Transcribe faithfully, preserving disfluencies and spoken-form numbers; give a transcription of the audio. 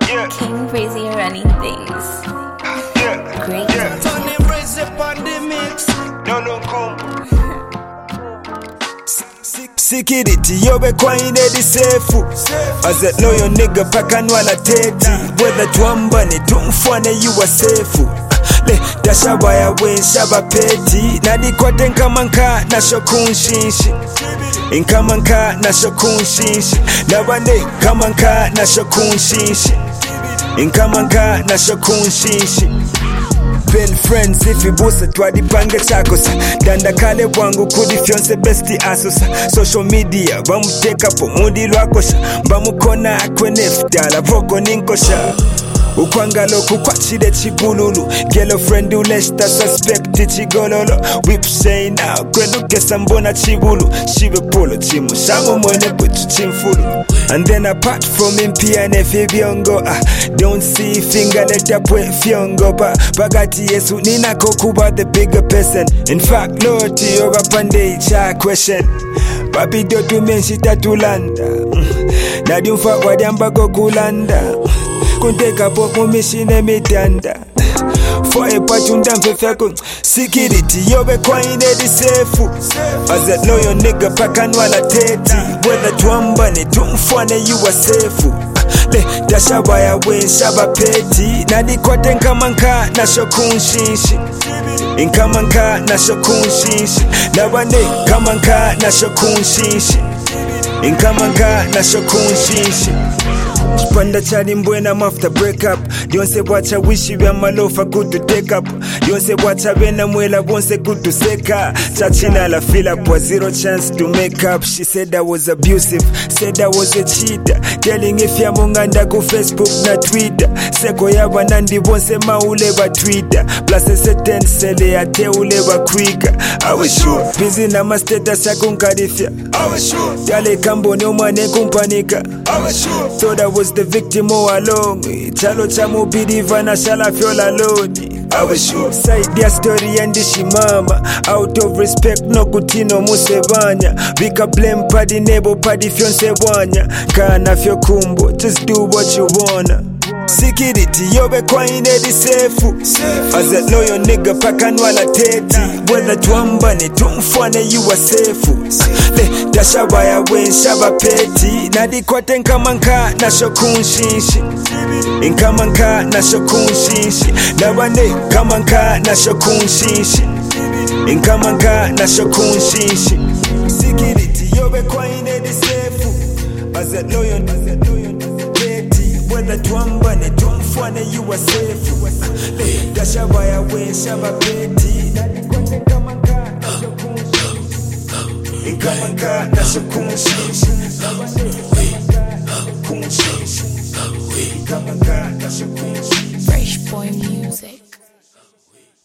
Yeah. King Breezy running things. Yeah. Great. Yeah. Tony Breezy on the mix. No, no, cool. Security, yobe kwa inedi sefu As a loyal nigga paka nwala teti Whether tuambane tumfwane you are safe Le dashaba ya wen shaba peti Nadi kwa tenka manka na shokun shinshi Inka manka na shokun shinshi Nabane kamanka na shokun shinshi Inka manka na shokun shinshi Pen friends if you boost it twadipange chakosa Danda kale wangu kudi fyonse besti asosa Social media bamuteka po mudi lwakosha Bamukona akwe neftala voko ninkosha Ukwangalo kukwachide chibululu Girlfriend uleshta suspect chigololo Whip say now kwenu kesa mbona chibulu Shibe polo chimu shamu mwene putu chimfulu And then apart from him pia nefi biongo ah, Don't see finger leta pwe fiongo ba Bagati yesu nina kokuba the bigger person In fact Lord yoga pande icha question Babi dotu menshi tatulanda Nadi mfa wadiamba kokulanda Kunteka popo mishine mitanda Foye pachunda mfefeko Security yobe kwa inedi sefu As a loyal nigga paka nwala teti Whether tuambane tumfwane you are safe Le dashaba ya wen shaba peti Nadi kwa tenka manka na shokun shinshi Inka manka na shokun shinshi Nabane kamanka na shokun shinshi Inka manka na shokun shinshi Chipanda chali mbwena after break up Dionse wacha wishi vya malofa good to take up Dionse wacha vena mwela bonse good to seka Chachina la fill up was zero chance to make up She said I was abusive, said I was a cheater Telling if ya munganda ku Facebook na Twitter Seko ya banandi bonse maule ba Twitter Plus a certain sele ya teule ba quicker I was sure Busy na ma status ya kunkarifia I was sure Yale kambo ni umane kumpanika I was sure Thought I was the victim all along Chalo cha mubidi vana shala fiola alone I was sure Side ya story yandishi mama Out of respect no kutino musebanya Vika blame padi nebo padi fionse wanya Kana fyo kumbo Just do what you wanna Security yobe kwa inedi sefu As a loyal nigga paka nwala teti Whether tuambane tumfwane you are safe Le dashaba ya wen shaba peti Nadi kwa tenka manka na shokun shinshi Inka manka na shokun shinshi Nabane kamanka na shokun shinshi Inka manka na shokun shinshi Security yobe kwa inedi sefu As a loyal teti Whether tuambane tumfwane you are safe Le dashaba ya wen shaba peti Nadi kwa tenka manka na shokun shinshi Inka manka na shokun shinshi Nabane kamanka na shokun shinshi Inka manka